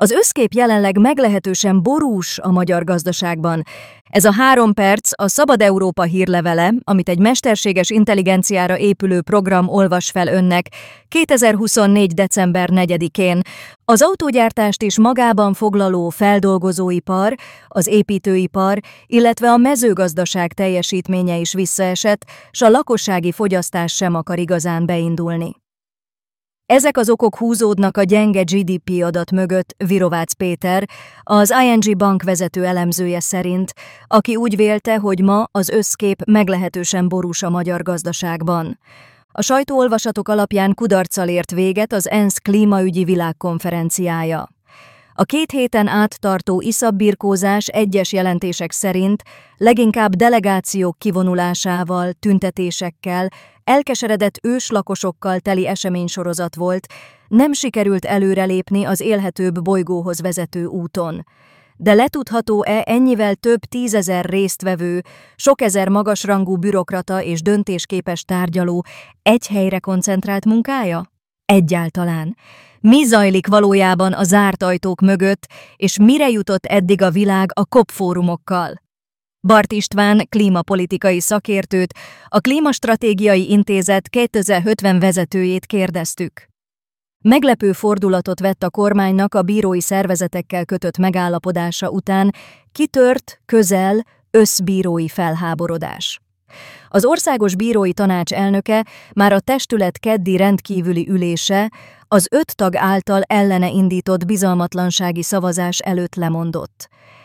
Az összkép jelenleg meglehetősen borús a magyar gazdaságban. Ez a 3 perc a Szabad Európa hírlevele, amit egy mesterséges intelligenciára épülő program olvas fel önnek 2024. december 4-én. Az autógyártást is magában foglaló feldolgozóipar, az építőipar, illetve a mezőgazdaság teljesítménye is visszaesett, s a lakossági fogyasztás sem akar igazán beindulni. Ezek az okok húzódnak a gyenge GDP adat mögött Virovácz Péter, az ING bank vezető elemzője szerint, aki úgy vélte, hogy ma az összkép meglehetősen borús a magyar gazdaságban. A sajtóolvasatok alapján kudarccal ért véget az ENSZ klímaügyi világkonferenciája. A 2 héten át tartó iszabbirkózás egyes jelentések szerint leginkább delegációk kivonulásával, tüntetésekkel, elkeseredett őslakosokkal teli eseménysorozat volt, nem sikerült előrelépni az élhetőbb bolygóhoz vezető úton. De letudható-e ennyivel több 10 000 résztvevő, sok ezer magasrangú bürokrata és döntésképes tárgyaló egy helyre koncentrált munkája? Egyáltalán. Mi zajlik valójában a zárt ajtók mögött, és mire jutott eddig a világ a COP fórumokkal? Bart István klímapolitikai szakértőt, a Klímastratégiai Intézet 2050 vezetőjét kérdeztük. Meglepő fordulatot vett a kormánynak a bírói szervezetekkel kötött megállapodása után, kitört, közel, összbírói felháborodás. Az Országos Bírói Tanács elnöke már a testület keddi rendkívüli ülése az 5 tag által ellene indított bizalmatlansági szavazás előtt lemondott.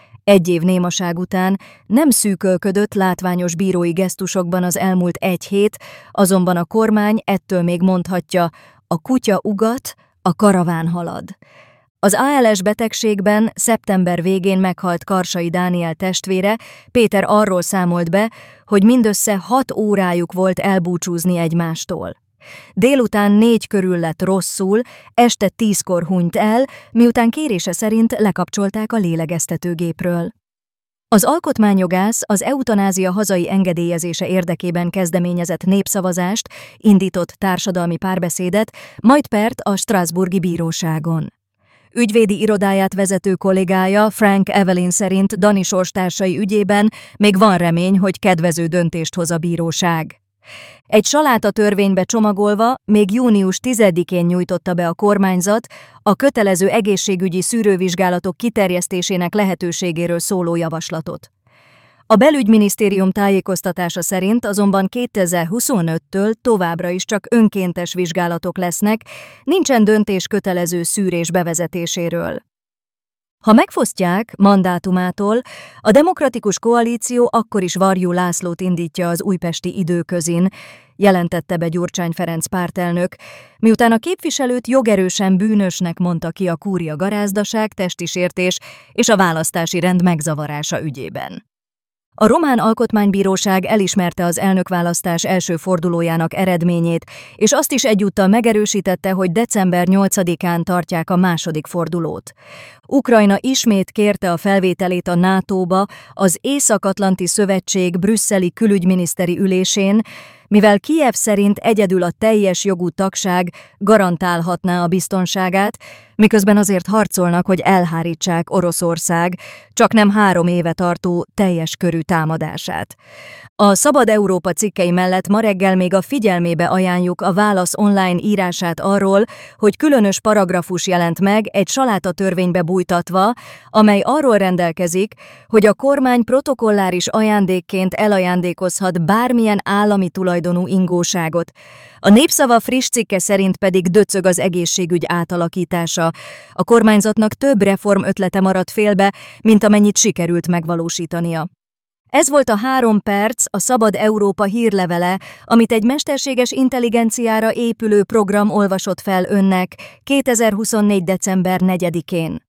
1 év némaság után nem szűkölködött látványos bírói gesztusokban az elmúlt 1 hét, azonban a kormány ettől még mondhatja, a kutya ugat, a karaván halad. Az ALS betegségben szeptember végén meghalt Karsai Dániel testvére, Péter arról számolt be, hogy mindössze 6 órájuk volt elbúcsúzni egymástól. Délután 4 körül lett rosszul, este 10-kor hunyt el, miután kérése szerint lekapcsolták a lélegeztetőgépről. Az alkotmányjogász az eutanázia hazai engedélyezése érdekében kezdeményezett népszavazást, indított társadalmi párbeszédet, majd pert a strasbourgi bíróságon. Ügyvédi irodáját vezető kollégája Frank Evelyn szerint Dani sorstársai ügyében még van remény, hogy kedvező döntést hoz a bíróság. Egy saláta törvénybe csomagolva még június 10-én nyújtotta be a kormányzat a kötelező egészségügyi szűrővizsgálatok kiterjesztésének lehetőségéről szóló javaslatot. A belügyminisztérium tájékoztatása szerint azonban 2025-től továbbra is csak önkéntes vizsgálatok lesznek, nincsen döntés kötelező szűrés bevezetéséről. Ha megfosztják mandátumától, a Demokratikus Koalíció akkor is Varjú Lászlót indítja az újpesti Időközin, jelentette be Gyurcsány Ferenc pártelnök, miután a képviselőt jogerősen bűnösnek mondta ki a kúria garázdaság, testisértés és a választási rend megzavarása ügyében. A román alkotmánybíróság elismerte az elnökválasztás első fordulójának eredményét, és azt is egyúttal megerősítette, hogy december 8-án tartják a második fordulót. Ukrajna ismét kérte a felvételét a NATO-ba az Észak-Atlanti Szövetség brüsszeli külügyminiszteri ülésén, mivel Kijev szerint egyedül a teljes jogú tagság garantálhatná a biztonságát, miközben azért harcolnak, hogy elhárítsák Oroszország csaknem 3 éve tartó teljes körű támadását. A Szabad Európa cikkei mellett ma reggel még a figyelmébe ajánljuk a Válasz online írását arról, hogy különös paragrafus jelent meg egy salátatörvénybe bújtatva, amely arról rendelkezik, hogy a kormány protokolláris ajándékként elajándékozhat bármilyen állami tulajdonú ingóságot. A Népszava friss cikke szerint pedig döcög az egészségügy átalakítása. A kormányzatnak több reformötlete maradt félbe, mint amennyit sikerült megvalósítania. Ez volt a 3 perc, a Szabad Európa hírlevele, amit egy mesterséges intelligenciára épülő program olvasott fel önnek 2024. december 4-én.